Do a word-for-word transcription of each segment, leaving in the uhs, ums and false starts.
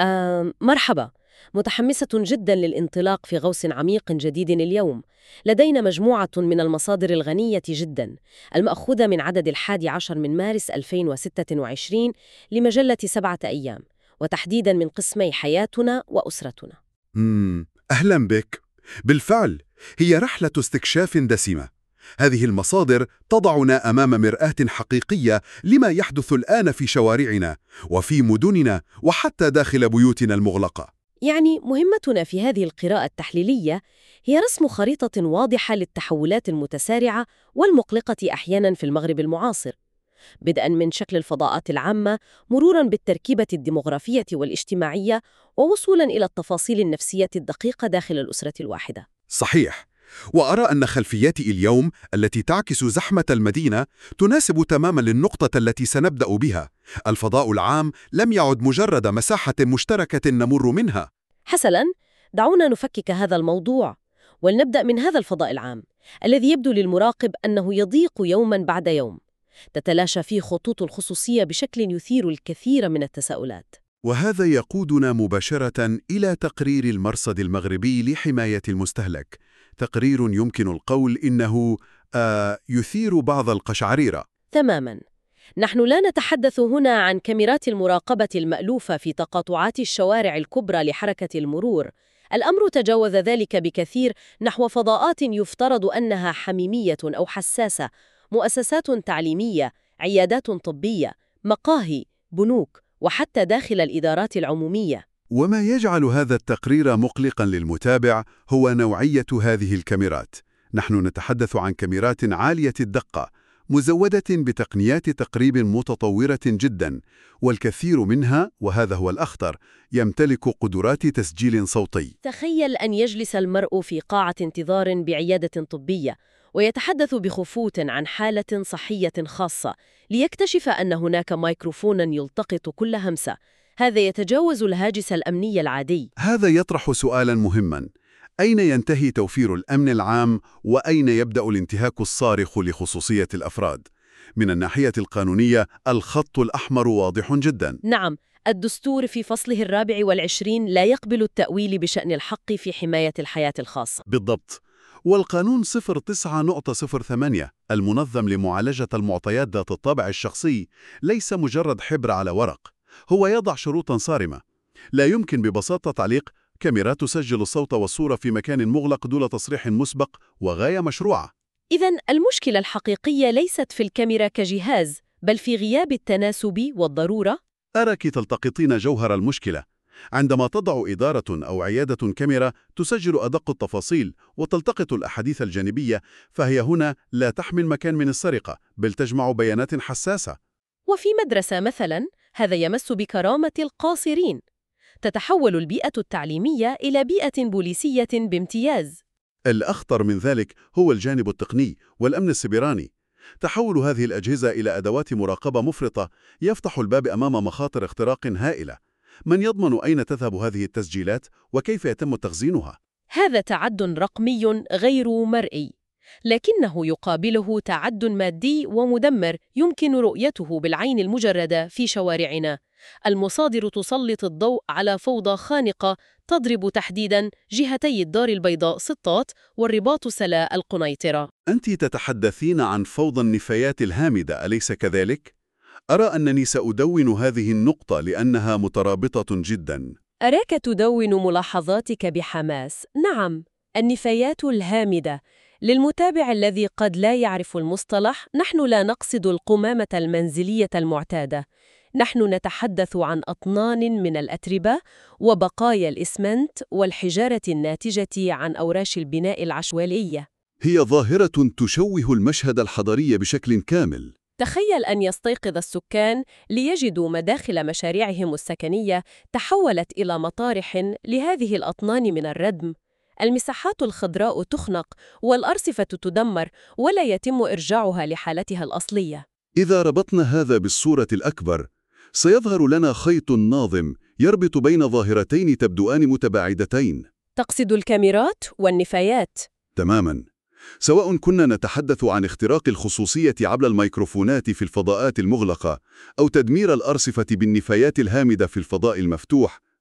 آه، مرحبا. متحمسة جدا للانطلاق في غوص عميق جديد اليوم. لدينا مجموعة من المصادر الغنية جدا المأخوذة من عدد الحادي عشر من مارس ألفين وستة وعشرين لمجلة سبعة أيام، وتحديدا من قسمي حياتنا وأسرتنا. مم. أهلا بك. بالفعل هي رحلة استكشاف دسمة. هذه المصادر تضعنا أمام مرآة حقيقية لما يحدث الآن في شوارعنا وفي مدننا وحتى داخل بيوتنا المغلقة. يعني مهمتنا في هذه القراءة التحليلية هي رسم خريطة واضحة للتحولات المتسارعة والمقلقة أحيانا في المغرب المعاصر، بدءاً من شكل الفضاءات العامة، مروراً بالتركيبة الديمغرافية والاجتماعية، ووصولاً إلى التفاصيل النفسية الدقيقة داخل الأسرة الواحدة. صحيح. وأرى أن خلفياتي اليوم التي تعكس زحمة المدينة تناسب تماماً للنقطة التي سنبدأ بها. الفضاء العام لم يعد مجرد مساحة مشتركة نمر منها. حسناً، دعونا نفكك هذا الموضوع، ولنبدأ من هذا الفضاء العام الذي يبدو للمراقب أنه يضيق يوماً بعد يوم، تتلاشى فيه خطوط الخصوصية بشكل يثير الكثير من التساؤلات. وهذا يقودنا مباشرة إلى تقرير المرصد المغربي لحماية المستهلك، تقرير يمكن القول إنه آه يثير بعض القشعريرة. تماماً. نحن لا نتحدث هنا عن كاميرات المراقبة المألوفة في تقاطعات الشوارع الكبرى لحركة المرور. الأمر تجاوز ذلك بكثير نحو فضاءات يفترض أنها حميمية أو حساسة، مؤسسات تعليمية، عيادات طبية، مقاهي، بنوك، وحتى داخل الإدارات العمومية. وما يجعل هذا التقرير مقلقاً للمتابع هو نوعية هذه الكاميرات. نحن نتحدث عن كاميرات عالية الدقة، مزودة بتقنيات تقريب متطورة جداً، والكثير منها، وهذا هو الأخطر، يمتلك قدرات تسجيل صوتي. تخيل أن يجلس المرء في قاعة انتظار بعيادة طبية ويتحدث بخفوت عن حالة صحية خاصة، ليكتشف أن هناك ميكروفوناً يلتقط كل همسة. هذا يتجاوز الهاجس الأمني العادي. هذا يطرح سؤالاً مهماً: أين ينتهي توفير الأمن العام وأين يبدأ الانتهاك الصارخ لخصوصية الأفراد؟ من الناحية القانونية الخط الأحمر واضح جداً. نعم، الدستور في فصله الرابع والعشرين لا يقبل التأويل بشأن الحق في حماية الحياة الخاصة. بالضبط. والقانون صفر تسعة نقطة صفر ثمانية المنظم لمعالجة المعطيات ذات الطابع الشخصي ليس مجرد حبر على ورق، هو يضع شروطاً صارمة. لا يمكن ببساطة تعليق كاميرات تسجل الصوت والصورة في مكان مغلق دون تصريح مسبق، وغاية مشروعة. إذن المشكلة الحقيقية ليست في الكاميرا كجهاز، بل في غياب التناسب والضرورة. أراك تلتقطين جوهر المشكلة. عندما تضع إدارة أو عيادة كاميرا تسجل أدق التفاصيل وتلتقط الأحاديث الجانبية، فهي هنا لا تحمل مكان من السرقة، بل تجمع بيانات حساسة. وفي مدرسة مثلاً، هذا يمس بكرامة القاصرين. تتحول البيئة التعليمية إلى بيئة بوليسية بامتياز. الأخطر من ذلك هو الجانب التقني والأمن السيبراني. تحول هذه الأجهزة إلى أدوات مراقبة مفرطة يفتح الباب أمام مخاطر اختراق هائلة. من يضمن أين تذهب هذه التسجيلات وكيف يتم تخزينها؟ هذا تعد رقمي غير مرئي، لكنه يقابله تعد مادي ومدمر يمكن رؤيته بالعين المجردة في شوارعنا. المصادر تسلط الضوء على فوضى خانقة تضرب تحديداً جهتي الدار البيضاء سطات والرباط سلا القنيطرة. أنت تتحدثين عن فوضى النفايات الهامدة، أليس كذلك؟ أرى أنني سأدون هذه النقطة لأنها مترابطة جداً. أراك تدون ملاحظاتك بحماس. نعم، النفايات الهامدة. للمتابع الذي قد لا يعرف المصطلح، نحن لا نقصد القمامة المنزلية المعتادة. نحن نتحدث عن أطنان من الأتربة وبقايا الإسمنت والحجارة الناتجة عن أوراش البناء العشوائية. هي ظاهرة تشوه المشهد الحضري بشكل كامل. تخيل أن يستيقظ السكان ليجدوا مداخل مشاريعهم السكنية تحولت إلى مطارح لهذه الأطنان من الردم. المساحات الخضراء تخنق والأرصفة تدمر ولا يتم إرجاعها لحالتها الأصلية. إذا ربطنا هذا بالصورة الأكبر، سيظهر لنا خيط ناظم يربط بين ظاهرتين تبدوان متباعدتين. تقصد الكاميرات والنفايات؟ تماماً. سواء كنا نتحدث عن اختراق الخصوصية عبر الميكروفونات في الفضاءات المغلقة أو تدمير الأرصفة بالنفايات الهامدة في الفضاء المفتوح،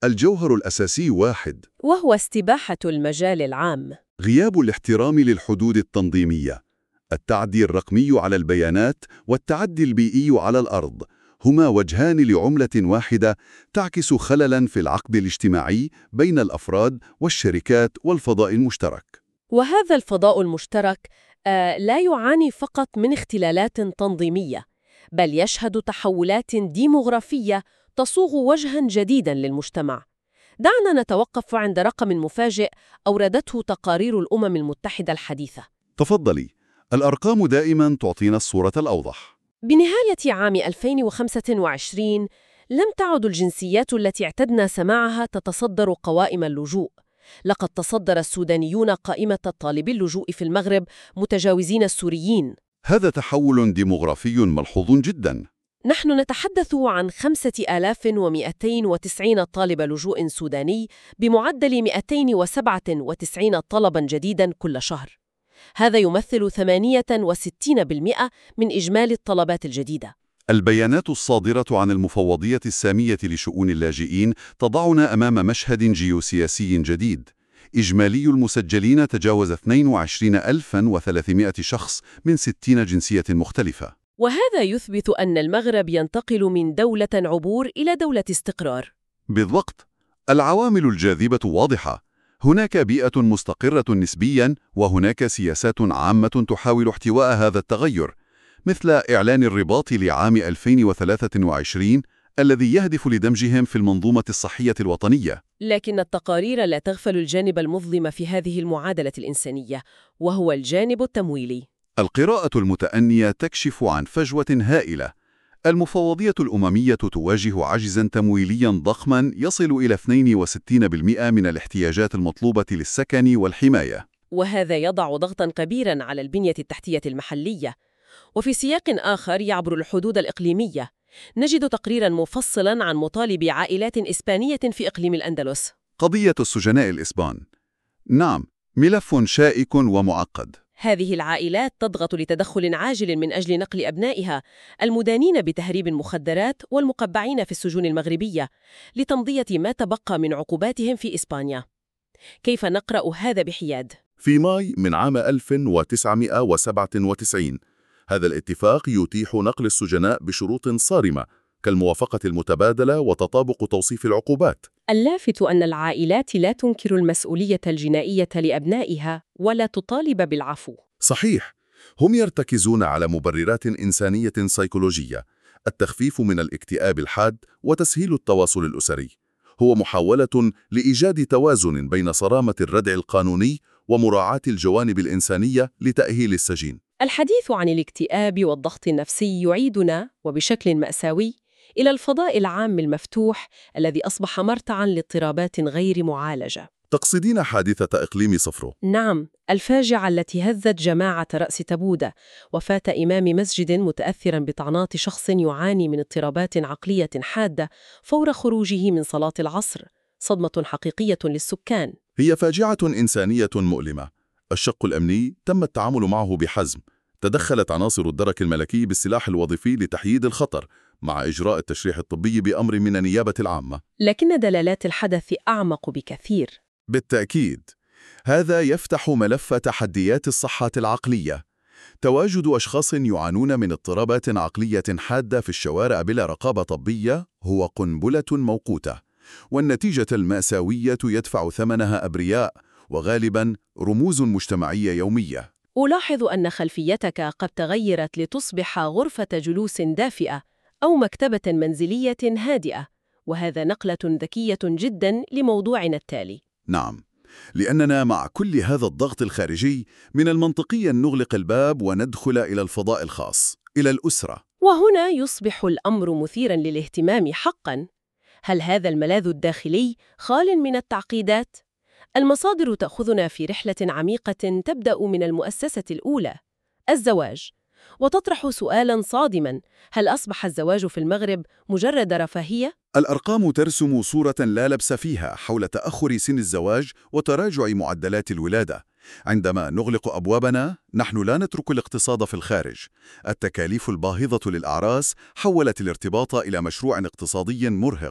الجوهر الأساسي واحد، وهو استباحة المجال العام. غياب الاحترام للحدود التنظيمية. التعدي الرقمي على البيانات والتعدي البيئي على الأرض هما وجهان لعملة واحدة تعكس خللاً في العقد الاجتماعي بين الأفراد والشركات والفضاء المشترك. وهذا الفضاء المشترك آه لا يعاني فقط من اختلالات تنظيمية، بل يشهد تحولات ديموغرافية تصوغ وجهاً جديداً للمجتمع. دعنا نتوقف عند رقم مفاجئ أوردته تقارير الأمم المتحدة الحديثة. تفضلي، الأرقام دائماً تعطينا الصورة الأوضح. بنهاية عام ألفين وخمسة وعشرين لم تعد الجنسيات التي اعتدنا سماعها تتصدر قوائم اللجوء. لقد تصدر السودانيون قائمة طالبي اللجوء في المغرب متجاوزين السوريين. هذا تحول ديموغرافي ملحوظ جداً. نحن نتحدث عن خمسة آلاف ومئتين وتسعين طالب لجوء سوداني بمعدل مئتين وسبعة وتسعين طلباً جديداً كل شهر. هذا يمثل ثمانية وستين بالمئة من إجمالي الطلبات الجديدة. البيانات الصادرة عن المفوضية السامية لشؤون اللاجئين تضعنا أمام مشهد جيوسياسي جديد. إجمالي المسجلين تجاوز اثنين وعشرين ألفاً وثلاثمئة شخص من ستين جنسية مختلفة. وهذا يثبت أن المغرب ينتقل من دولة عبور إلى دولة استقرار. بالضبط. العوامل الجاذبة واضحة. هناك بيئة مستقرة نسبياً، وهناك سياسات عامة تحاول احتواء هذا التغير، مثل إعلان الرباط لعام ألفين وثلاثة وعشرين الذي يهدف لدمجهم في المنظومة الصحية الوطنية. لكن التقارير لا تغفل الجانب المظلم في هذه المعادلة الإنسانية، وهو الجانب التمويلي. القراءة المتأنية تكشف عن فجوة هائلة. المفوضية الأممية تواجه عجزاً تمويلياً ضخماً يصل إلى اثنين وستين بالمئة من الاحتياجات المطلوبة للسكن والحماية. وهذا يضع ضغطاً كبيراً على البنية التحتية المحلية. وفي سياق آخر يعبر الحدود الإقليمية، نجد تقريراً مفصلاً عن مطالب عائلات إسبانية في إقليم الأندلس. قضية السجناء الإسبان. نعم، ملف شائك ومعقد. هذه العائلات تضغط لتدخل عاجل من أجل نقل أبنائها المدانين بتهريب المخدرات والمقبعين في السجون المغربية لتمضية ما تبقى من عقوباتهم في إسبانيا. كيف نقرأ هذا بحياد؟ في ماي من عام ألف وتسعمئة وسبعة وتسعين هذا الاتفاق يتيح نقل السجناء بشروط صارمة كالموافقة المتبادلة وتطابق توصيف العقوبات. اللافت أن العائلات لا تنكر المسؤولية الجنائية لأبنائها ولا تطالب بالعفو. صحيح، هم يرتكزون على مبررات إنسانية سيكولوجية، التخفيف من الاكتئاب الحاد وتسهيل التواصل الأسري. هو محاولة لإيجاد توازن بين صرامة الردع القانوني ومراعاة الجوانب الإنسانية لتأهيل السجين. الحديث عن الاكتئاب والضغط النفسي يعيدنا وبشكل مأساوي إلى الفضاء العام المفتوح الذي أصبح مرتعاً لاضطرابات غير معالجة. تقصدين حادثة إقليم صفرو؟ نعم، الفاجعة التي هزت جماعة رأس تبودة، وفاة إمام مسجد متأثراً بطعنات شخص يعاني من اضطرابات عقلية حادة فور خروجه من صلاة العصر. صدمة حقيقية للسكان. هي فاجعة إنسانية مؤلمة. الشق الأمني تم التعامل معه بحزم. تدخلت عناصر الدرك الملكي بالسلاح الوظيفي لتحييد الخطر مع إجراء التشريح الطبي بأمر من النيابة العامة. لكن دلالات الحدث أعمق بكثير. بالتأكيد، هذا يفتح ملف تحديات الصحة العقلية. تواجد أشخاص يعانون من اضطرابات عقلية حادة في الشوارع بلا رقابة طبية هو قنبلة موقوتة، والنتيجة المأساوية يدفع ثمنها أبرياء وغالباً رموز مجتمعية يومية. ألاحظ أن خلفيتك قد تغيرت لتصبح غرفة جلوس دافئة أو مكتبة منزلية هادئة، وهذا نقلة ذكية جداً لموضوعنا التالي. نعم، لأننا مع كل هذا الضغط الخارجي من المنطقي أن نغلق الباب وندخل إلى الفضاء الخاص، إلى الأسرة. وهنا يصبح الأمر مثيراً للاهتمام حقاً. هل هذا الملاذ الداخلي خال من التعقيدات؟ المصادر تأخذنا في رحلة عميقة تبدأ من المؤسسة الأولى، الزواج، وتطرح سؤالاً صادماً: هل أصبح الزواج في المغرب مجرد رفاهية؟ الأرقام ترسم صورة لا لبس فيها حول تأخر سن الزواج وتراجع معدلات الولادة. عندما نغلق أبوابنا، نحن لا نترك الاقتصاد في الخارج. التكاليف الباهظة للأعراس حولت الارتباط إلى مشروع اقتصادي مرهق.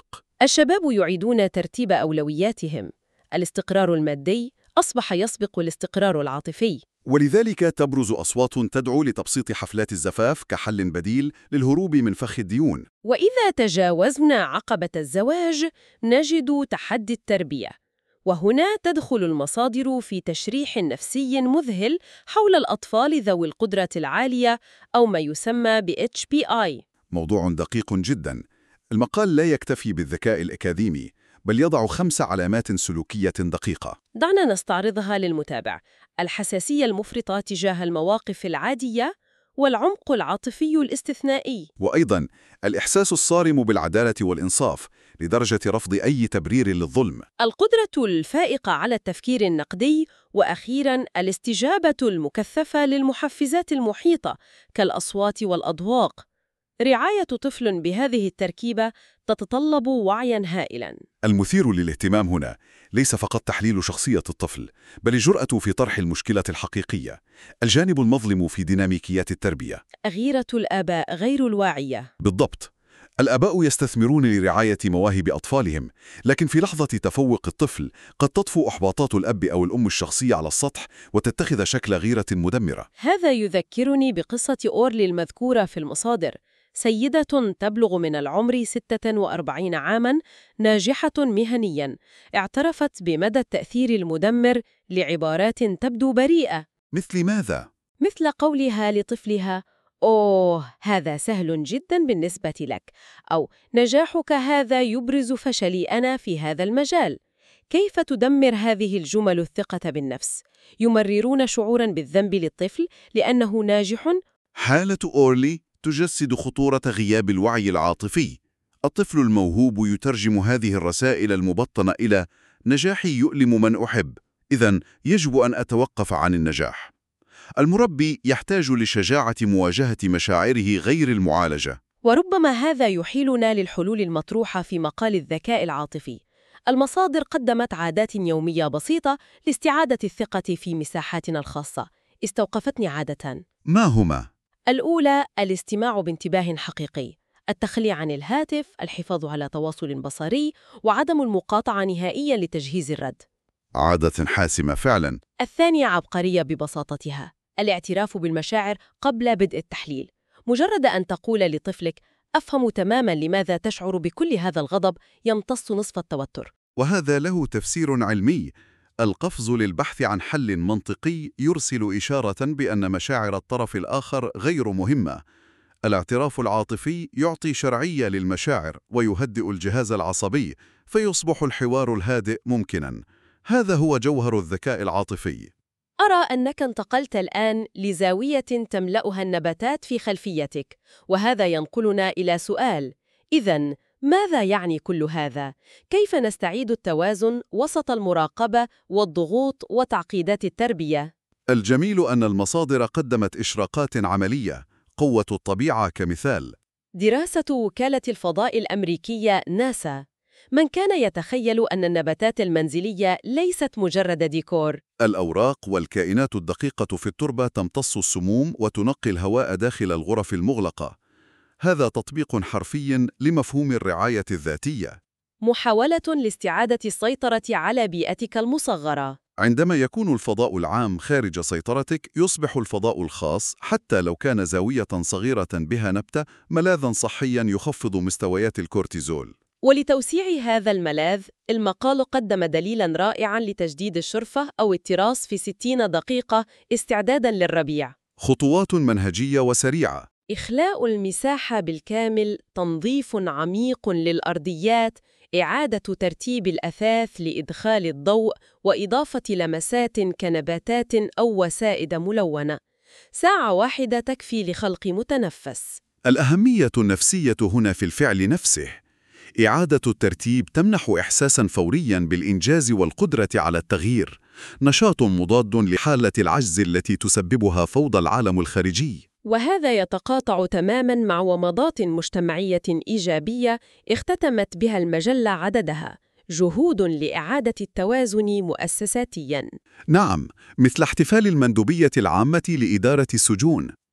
الشباب يعيدون ترتيب أولوياتهم. الاستقرار المادي أصبح يسبق الاستقرار العاطفي. ولذلك تبرز أصوات تدعو لتبسيط حفلات الزفاف كحل بديل للهروب من فخ الديون. وإذا تجاوزنا عقبة الزواج نجد تحدي التربية، وهنا تدخل المصادر في تشريح نفسي مذهل حول الأطفال ذوي القدرة العالية أو ما يسمى ب إتش بي آي. موضوع دقيق جدا. المقال لا يكتفي بالذكاء الأكاديمي، بل يضع خمس علامات سلوكية دقيقة. دعنا نستعرضها للمتابع. الحساسية المفرطة تجاه المواقف العادية، والعمق العاطفي الاستثنائي، وأيضا الإحساس الصارم بالعدالة والإنصاف لدرجة رفض أي تبرير للظلم. القدرة الفائقة على التفكير النقدي، وأخيراً الاستجابة المكثفة للمحفزات المحيطة كالأصوات والأذواق. رعاية طفل بهذه التركيبة تتطلب وعياً هائلاً. المثير للاهتمام هنا ليس فقط تحليل شخصية الطفل، بل الجرأة في طرح المشكلة الحقيقية، الجانب المظلم في ديناميكيات التربية. غيرة الآباء غير الواعية. بالضبط. الآباء يستثمرون لرعاية مواهب أطفالهم، لكن في لحظة تفوق الطفل قد تطفو إحباطات الأب أو الأم الشخصية على السطح وتتخذ شكل غيرة مدمرة. هذا يذكرني بقصة أورلي المذكورة في المصادر، سيدة تبلغ من العمر ستة وأربعين عاماً، ناجحة مهنياً، اعترفت بمدى التأثير المدمر لعبارات تبدو بريئة. مثل ماذا؟ مثل قولها لطفلها: أوه، هذا سهل جداً بالنسبة لك، أو نجاحك هذا يبرز فشلي أنا في هذا المجال. كيف تدمر هذه الجمل الثقة بالنفس؟ يمررون شعوراً بالذنب للطفل لأنه ناجح. حالة أورلي تجسد خطورة غياب الوعي العاطفي. الطفل الموهوب يترجم هذه الرسائل المبطنة إلى نجاحي يؤلم من أحب، إذن يجب أن أتوقف عن النجاح. المربي يحتاج لشجاعة مواجهة مشاعره غير المعالجة. وربما هذا يحيلنا للحلول المطروحة في مقال الذكاء العاطفي. المصادر قدمت عادات يومية بسيطة لاستعادة الثقة في مساحاتنا الخاصة. استوقفتني عادة. ما هما؟ الأولى الاستماع بانتباه حقيقي، التخلي عن الهاتف، الحفاظ على تواصل بصري، وعدم المقاطعة نهائياً لتجهيز الرد. عادة حاسمة فعلاً. الثانية عبقرية ببساطتها، الاعتراف بالمشاعر قبل بدء التحليل. مجرد أن تقول لطفلك: أفهم تماماً لماذا تشعر بكل هذا الغضب، يمتص نصف التوتر. وهذا له تفسير علمي. القفز للبحث عن حل منطقي يرسل إشارة بأن مشاعر الطرف الآخر غير مهمة. الاعتراف العاطفي يعطي شرعية للمشاعر ويهدئ الجهاز العصبي، فيصبح الحوار الهادئ ممكناً. هذا هو جوهر الذكاء العاطفي. أرى أنك انتقلت الآن لزاوية تملأها النباتات في خلفيتك، وهذا ينقلنا إلى سؤال: إذن ماذا يعني كل هذا؟ كيف نستعيد التوازن وسط المراقبة والضغوط وتعقيدات التربية؟ الجميل أن المصادر قدمت إشراقات عملية. قوة الطبيعة كمثال. دراسة وكالة الفضاء الأمريكية ناسا. من كان يتخيل أن النباتات المنزلية ليست مجرد ديكور؟ الأوراق والكائنات الدقيقة في التربة تمتص السموم وتنقي الهواء داخل الغرف المغلقة. هذا تطبيق حرفي لمفهوم الرعاية الذاتية. محاولة لاستعادة السيطرة على بيئتك المصغرة. عندما يكون الفضاء العام خارج سيطرتك، يصبح الفضاء الخاص، حتى لو كان زاوية صغيرة بها نبتة، ملاذاً صحياً يخفض مستويات الكورتيزول. ولتوسيع هذا الملاذ، المقال قدم دليلاً رائعاً لتجديد الشرفة أو التراث في ستين دقيقة استعداداً للربيع. خطوات منهجية وسريعة. إخلاء المساحة بالكامل، تنظيف عميق للأرضيات، إعادة ترتيب الأثاث لإدخال الضوء وإضافة لمسات كنباتات أو وسائد ملونة. ساعة واحدة تكفي لخلق متنفس. الأهمية النفسية هنا في الفعل نفسه. إعادة الترتيب تمنح إحساساً فورياً بالإنجاز والقدرة على التغيير، نشاط مضاد لحالة العجز التي تسببها فوضى العالم الخارجي. وهذا يتقاطع تماماً مع ومضات مجتمعية إيجابية اختتمت بها المجلة عددها: جهود لإعادة التوازن مؤسساتياً. نعم، مثل احتفال المندوبية العامة لإدارة السجون.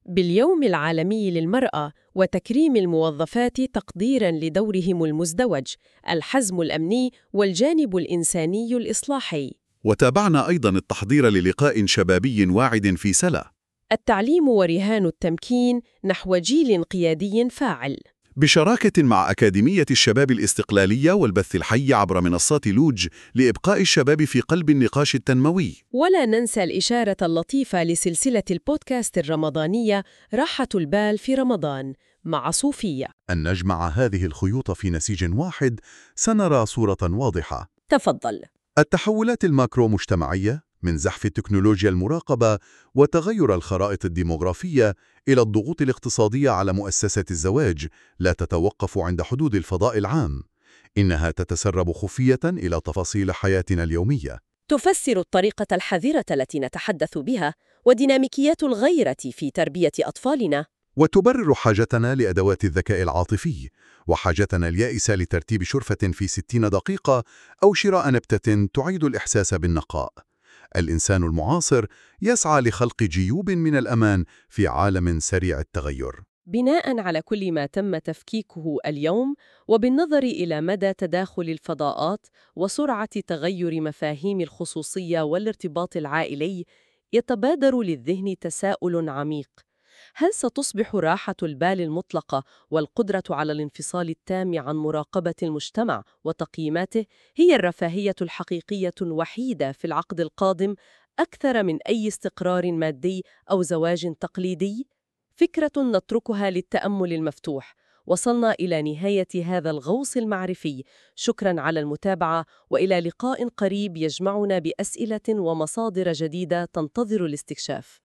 باليوم العالمي للمرأة وتكريم الموظفات تقديراً لدورهم المزدوج، الحزم الأمني والجانب الإنساني الإصلاحي. وتابعنا أيضاً التحضير للقاء شبابي واعد في سلا، التعليم ورهان التمكين نحو جيل قيادي فاعل. بشراكة مع أكاديمية الشباب الاستقلالية والبث الحي عبر منصات لوج لإبقاء الشباب في قلب النقاش التنموي. ولا ننسى الإشارة اللطيفة لسلسلة البودكاست الرمضانية راحة البال في رمضان مع صوفية. أن نجمع هذه الخيوط في نسيج واحد سنرى صورة واضحة. تفضل. التحولات الماكرو مجتمعية من زحف التكنولوجيا المراقبة وتغير الخرائط الديموغرافية إلى الضغوط الاقتصادية على مؤسسة الزواج لا تتوقف عند حدود الفضاء العام، إنها تتسرب خفية إلى تفاصيل حياتنا اليومية. تفسر الطريقة الحذرة التي نتحدث بها وديناميكيات الغيرة في تربية أطفالنا. وتبرر حاجتنا لأدوات الذكاء العاطفي وحاجتنا اليائسة لترتيب شرفة في ستين دقيقة أو شراء نبتة تعيد الإحساس بالنقاء. الإنسان المعاصر يسعى لخلق جيوب من الأمان في عالم سريع التغير. بناء على كل ما تم تفكيكه اليوم وبالنظر إلى مدى تداخل الفضاءات وسرعة تغير مفاهيم الخصوصية والارتباط العائلي، يتبادر للذهن تساؤل عميق: هل ستصبح راحة البال المطلقة والقدرة على الانفصال التام عن مراقبة المجتمع وتقييماته هي الرفاهية الحقيقية الوحيدة في العقد القادم، أكثر من أي استقرار مادي أو زواج تقليدي؟ فكرة نتركها للتأمل المفتوح. وصلنا إلى نهاية هذا الغوص المعرفي. شكراً على المتابعة، وإلى لقاء قريب يجمعنا بأسئلة ومصادر جديدة تنتظر الاستكشاف.